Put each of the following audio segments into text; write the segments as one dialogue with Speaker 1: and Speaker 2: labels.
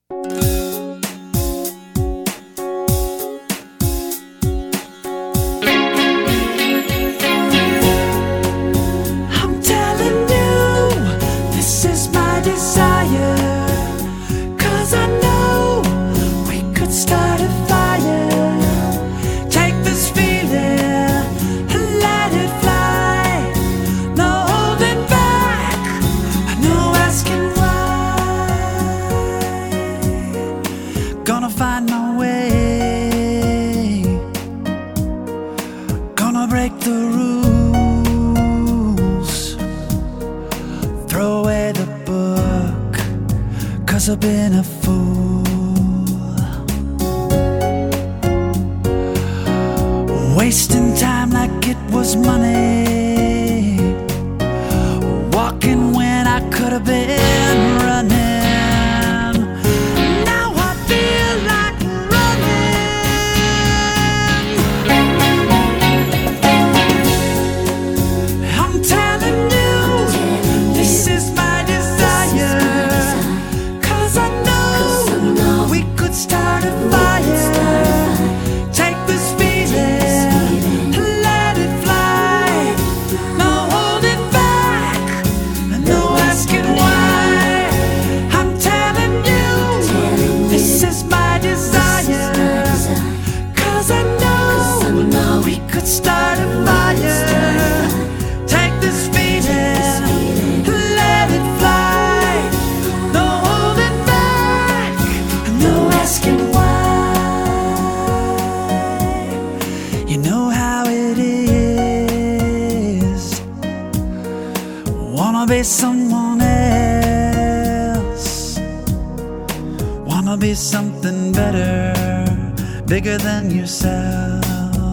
Speaker 1: I'm telling you, this is my desire, 'cause I know we could start a fire. Take this feeling and let it fly. No holding back, no asking why. Gonna find my way, gonna break the rules, throw away the book, 'cause I've been a fool. Wasting time like it was money, walking when I could have been running. Now I feel like running. I'm telling you, this is my desire, 'cause I know we could start a fire. Take this feeling and let it fly. No holding back, no asking why. I'm telling you, this is my desire, 'cause I know we could start a fire. Take this feeling and let it fly. No holding back, no asking why. You know how it is, wanna be someone else, wanna be something better, bigger than yourself.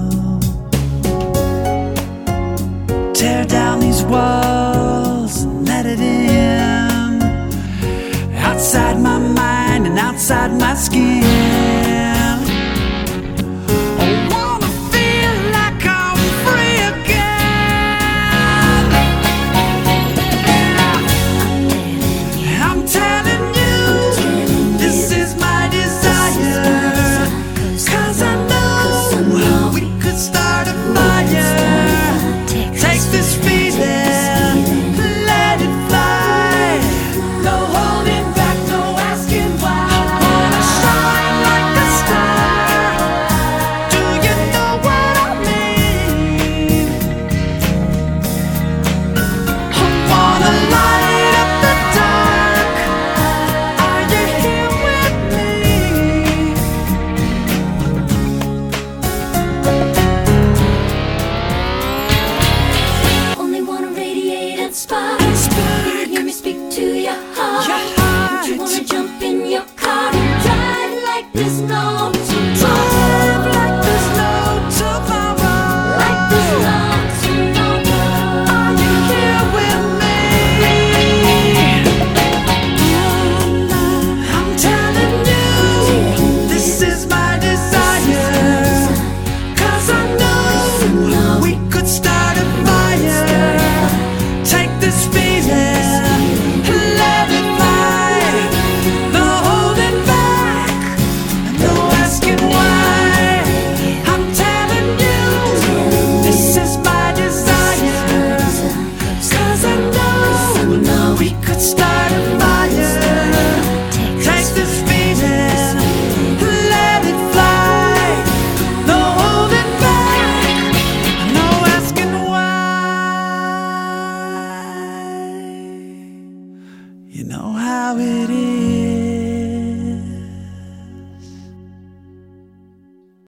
Speaker 1: Tear down these walls and let it in, outside my mind and outside my skin. I wanna feel like I'm free again. I'm telling you, this is my desire, 'cause I know we could start a fire. Take this feeling, let it fly. No holding back, no asking why. I wanna shine like a star. Do you know what I mean? I wanna light up the dark. Are you here with me?
Speaker 2: Only wanna radiate and spark. You hear me speak to your heart.
Speaker 1: Your heart.
Speaker 2: Don't you wanna jump in your car and drive like there's no tomorrow?
Speaker 1: Live like there's no tomorrow.
Speaker 2: Like there's no tomorrow.
Speaker 1: Are you here with me? I'm telling you, this is my desire, 'cause I know we could start a fire. Take this feeling and let it fly. No holding back, no asking why. I'm telling you, this is my desire, 'cause I know we could start a fire. Take this feeling and let it fly. No holding back, no asking why. You know how it is.